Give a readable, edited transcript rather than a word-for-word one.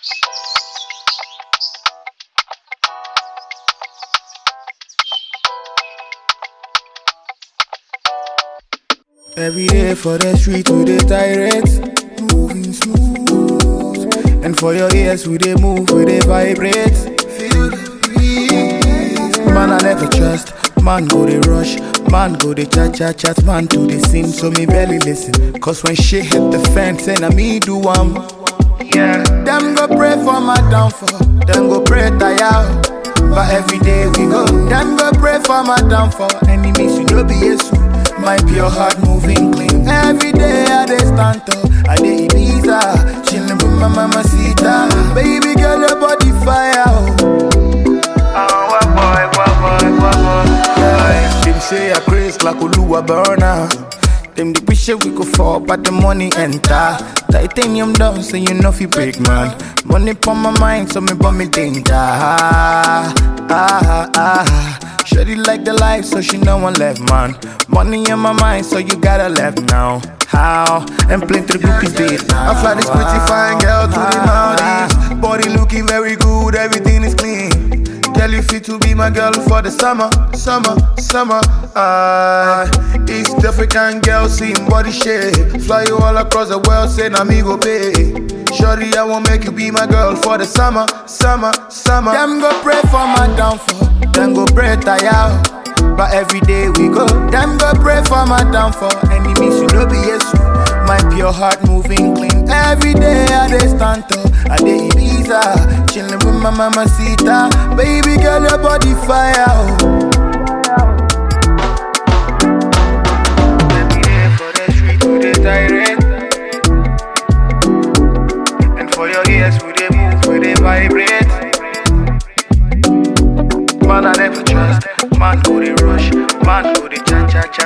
Every day for the street we dey tirade, moving smooth. And for your ears we dey move, we dey vibrate. Feel the breeze. Man I never trust, man go dey rush, man go dey chat, man to the scene. So me barely listen, cause when shit hit the fan, say na me do yeah. Them go pray for my downfall, them go pray tire. But every day we go, them go pray for my downfall. Enemies you know be Jesus. My pure heart moving clean. Every day I dey stand up, I dey Ibiza, chillin' with my mamacita. Baby girl, your body fire. What boy. Yeah. Them say I craze like Oluwa burner. Them the wish we go fall, but the money enter. Titanium down, so you know fi break man. Money pon my mind, so me burn me danger. Shorty like the life, so she know one left, man. Money in my mind, so you gotta left now. How? And plenty of groupies did now. I fly this pretty fine girl to the Maldives. Body looking very good, everything is clean. Girl, you fit to be my girl for the summer. East African girl, seeing body shape. Fly you all across the world, say na me go pay. Shorty, I won't make you be my girl for the summer. Them go pray for my downfall, them go pray tire. But every day we go, them go pray for my downfall. Enemies you know be Jesus. My pure heart moving clean. Every day I dey stand up, I dey Ibiza, chillin' with my mamacita. Baby girl, your body fire. Every day for the street we dey tirade, and for your ears we dey move, we dey vibrate. Man I never trust, man go dey rush, man go dey chat.